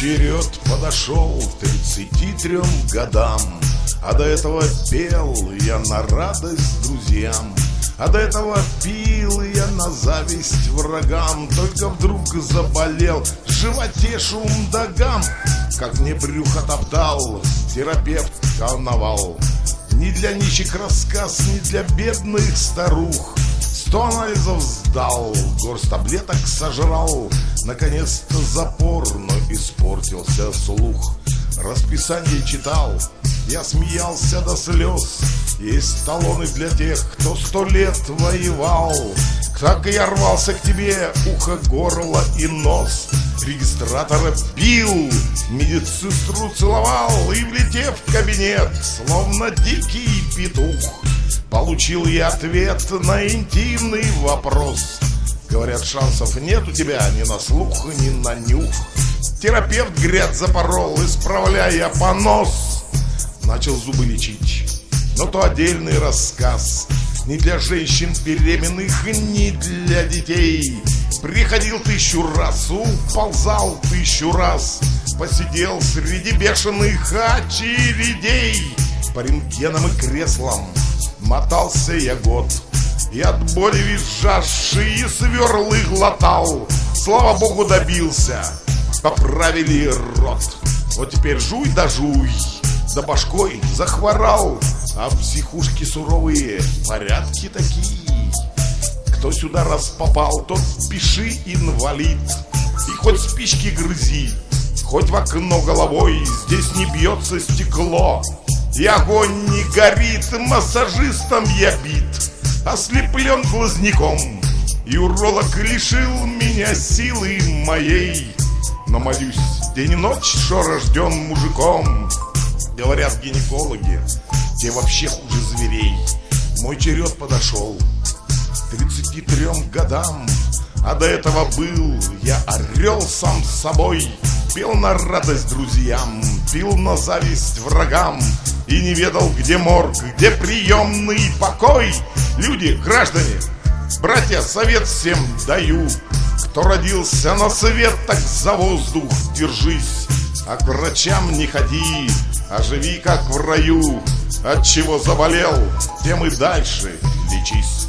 черед подошел к 33 годам, а до этого пел я на радость друзьям, а до этого пил я на зависть врагам. Только вдруг заболел в животе шум да гам, как мне брюхо топтал терапевт карнавал. Не для нищих рассказ, не для бедных старух. 100 анализов сдал, горсть таблеток сожрал. Наконец-то запор, но испортился слух. Расписание читал, я смеялся до слез. Есть талоны для тех, кто 100 лет воевал. Так я рвался к тебе, ухо, горло и нос. Регистратора бил, медсестру целовал. И, влетев в кабинет, словно дикий петух, получил я ответ на интимный вопрос. Говорят, шансов нет у тебя ни на слух, ни на нюх. Терапевт грязь запорол, исправляя понос. Начал зубы лечить, но то отдельный рассказ. Не для женщин беременных, не для детей. Приходил 1000 раз, уползал 1000 раз. Посидел среди бешеных очередей. По рентгенам и креслам мотался я год, и от боли визжавшие сверлы глотал. Слава богу, добился, поправили рот. Вот теперь жуй да жуй, да башкой захворал. А в психушке суровые порядки такие. Кто сюда раз попал, тот пиши инвалид. И хоть спички грызи, хоть в окно головой, здесь не бьется стекло, и огонь не горит. Массажистом я бит, ослеплен глазняком, и уролог лишил меня силы моей. Но молюсь день и ночь, что рожден мужиком. Говорят гинекологи, те вообще хуже зверей. Мой черед подошел к 33 годам, а до этого был я орел сам с собой. Пел на радость друзьям, пил на зависть врагам, и не ведал, где морг, где приемный покой. Люди, граждане, братья, совет всем даю: кто родился на свет, так за воздух держись. А к врачам не ходи, а живи как в раю. От чего заболел, тем и дальше лечись.